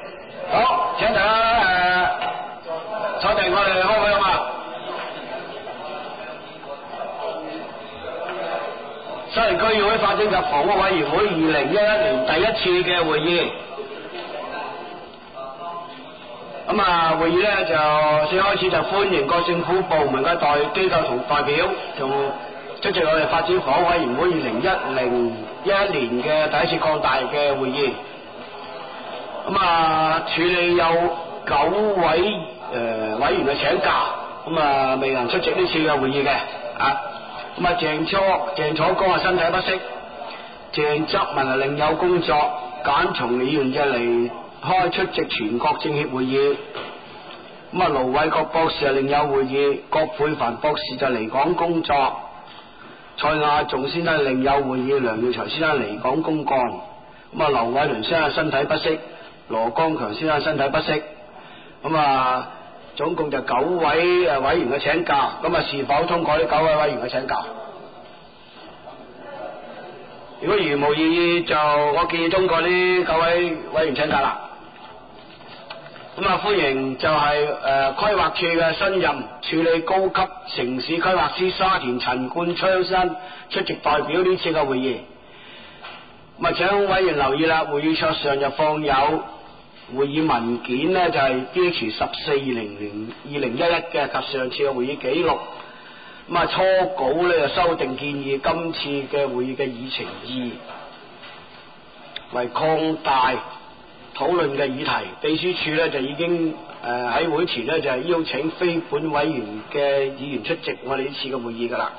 好，請大家坐定，我哋開會啊嘛。西營區議會發展及房屋委員會2011年第一次嘅會議。會議呢就先開始就歡迎各政府部門嘅機構同代表同出席我哋發展房屋委員會2011年嘅第一次擴大嘅會議。處理有9位委員嘅請假，未能出席呢次嘅會議嘅。鄭楚光身體不適，鄭則文另有工作，簡松議員就離開出席全國政協會議。盧偉國博士另有會議，葛珮帆博士就離港工作，蔡亞仲先生另有會議，梁耀才先生離港公幹。劉偉倫先生身體不適，羅光強先生身體不適。總共就9位委員嘅請假，是否通過呢9位委員嘅請假？如果如無異議，就我建議通過呢9位委員請假啦。歡迎就係規劃處嘅新任處理高級城市規劃師沙田陳冠昌先生出席代表呢次嘅會議。請委員留意啦，會議桌上就放有會議文件呢，就係 DH14/2011嘅及上次嘅會議記錄。初稿呢就修訂建議今次嘅會議嘅議程2為擴大討論嘅議題。秘書處呢就已經喺會前呢就係邀請非本委員嘅議員出席我哋呢次嘅會議噶啦。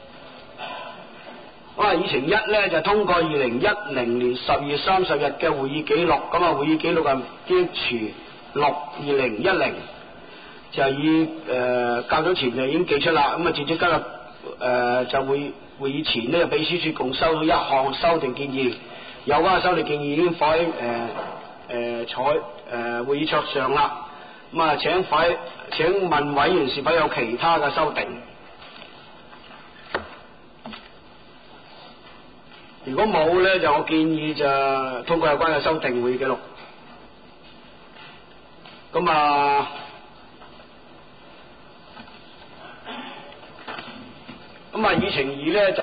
議程1呢就通過2010年12月30日嘅會議記錄。會議記錄係 DH6/2010，就以較早前就已經寄出啦。截至今日就會議前呢，秘書處共收到1項修訂建議，有關嘅修訂建議已經放喺會議桌上啦。請問委員是否有其他嘅修訂？如果冇呢，就我建議就通過有關嘅修訂會議記錄。議程2呢